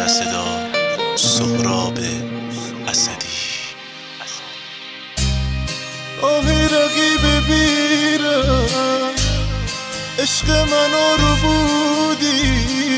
و صدا سهراب اسدی. آهی رقیب بیرم عشق منو رو بودی،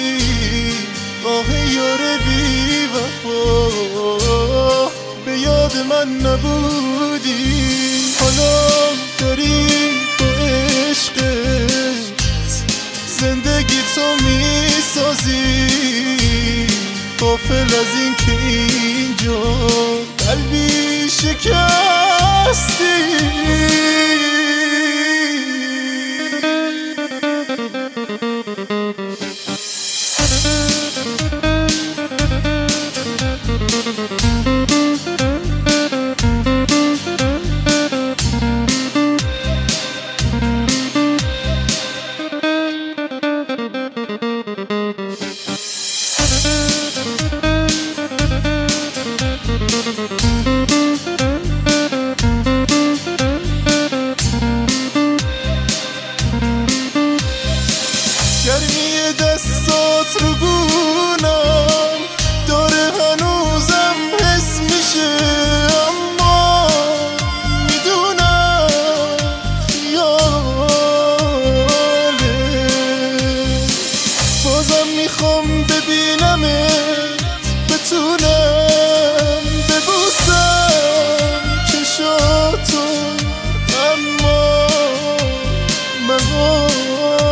آهی یار بی وفا به یاد من نبودی. حالا داری با عشقت زندگی تو میسازی، غافل از این که اینجا قلبی شکستی. گرمی دستات رو گونم داره هنوزم حس میشه، اما میدونم خیاله. بازم میخوام ببینمت، بتونم ببوسم چشاتو، اما محاله.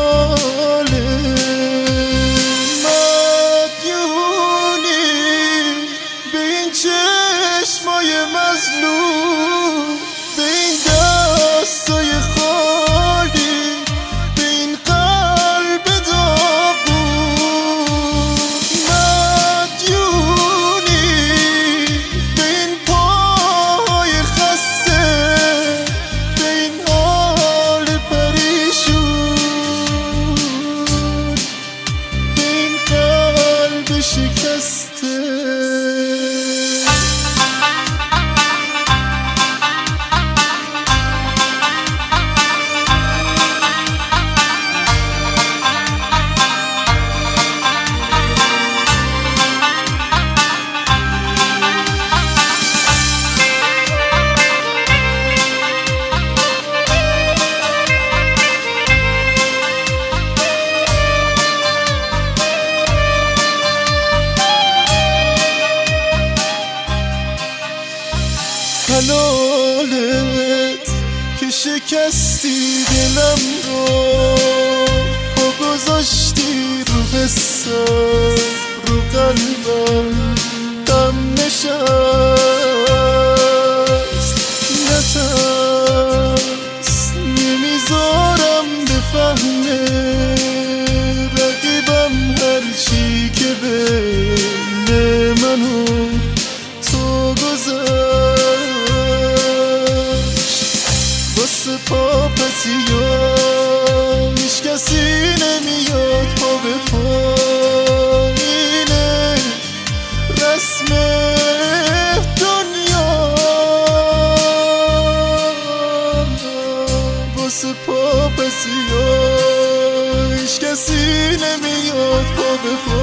چشمای مظلوم به این دستای خالی، به این قلب داغون مدیونی، به این پاهای خسته، به این حال پریشون، به این قلب شکسته. حلالت که شکستی دلم رو، پا گذاشتی رو حسم، رو قلبم غم نشست. نترس نمیذارم بفهمه رقیبم هرچی که بین منو تو واسه پاپتیا هیچ کسی نمیاد پا به پایینه رسم دنیا. واسه پاپتیا هیچ کسی نمیاد پا به پایینه.